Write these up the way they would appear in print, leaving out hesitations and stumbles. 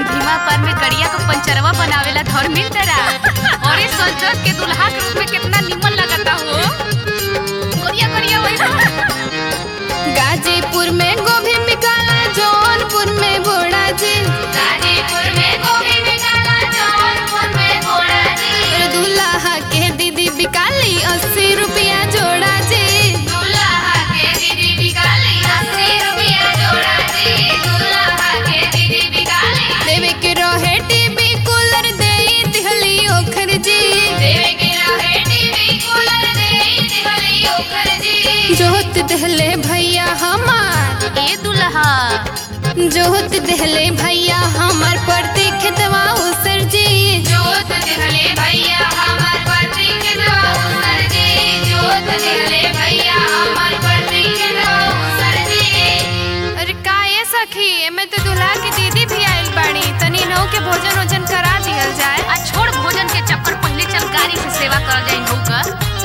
भीमा पर में गड़िया को पंचरवा बनावेला धर्मेंद्रा और इस संजत के दुल्हा के रूप में कितना निमन लगता हो। गड़िया गड़िया वही गाजीपुर में गोभी बिकाला, जौनपुर में घोड़ा जी। गाजीपुर में गोभी बिकाला, जौनपुर में घोड़ा जी। दूल्हा के दीदी बिकाली 80 रुपया जोड़ा जी। दूल्हा के दीदी बिकाली 80 रुपया जोड़ा जी। दूल्हा के दीदी बिकाली देवे के रहे टीवी कूलर दे दिहली ओखर जी। देवे के रहे टीवी कूलर दे दिहली ओखर जी। जोत दहले भैया हमार, ए दूल्हा जोत दहले भैया हमार परती खेतवा उसर जी। जोत दिहले भैया हमार परती खेतवा उसर जी। जोत दिहले भैया हमार परती खेतवा उसर जी। अरे का ये सखी, एमे तो दूल्हा की दीदी भी आइल बाड़ी, तनी नौ के भोजन वोजन करा दिहल जाए। आ छोड़ भोजन के चक्कर, पहले चल गाड़ी से सेवा कर जाए नौका।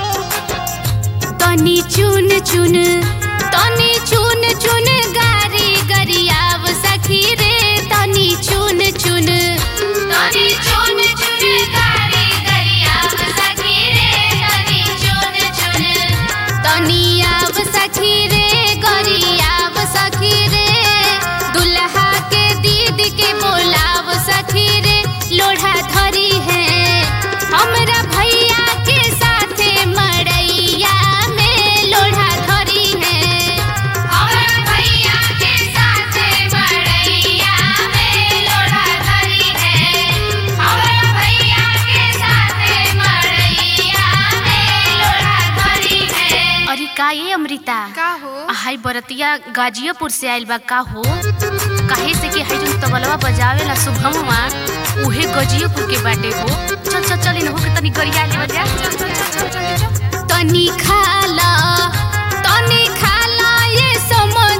तनी चुन चुन, तनी चुन चुन गारी गरियाव सखी रे। तनी चुन चुन, तनी चुन चुन गाड़ी गरियाव सखी रे। तनी चुन चुन तनी आव सखी रे, गरियाव सखी रे। दुल्हा के दीदी के बोलाव सखी रे। लोढ़ा धरी है हमरा भैया के साथे मड़ैया में। लोढ़ा धरी है हमरा भैया के साथे मड़ैया में। लोढ़ा धरी है हमरा भैया के साथे मड़ैया में। लोढ़ा धरी है। अरे का ये अमृता, का हो? हाय बरतिया गाजियापुर से आइल बा का हो? काहे से कि हाय जो तबलवा बजावेला शुभमवा उहे गाजियापुर के बाटे हो। चल चल चल इन हो के तनी गरिया ले बजा। चल चल चल चल चल। तनी खाला ये समर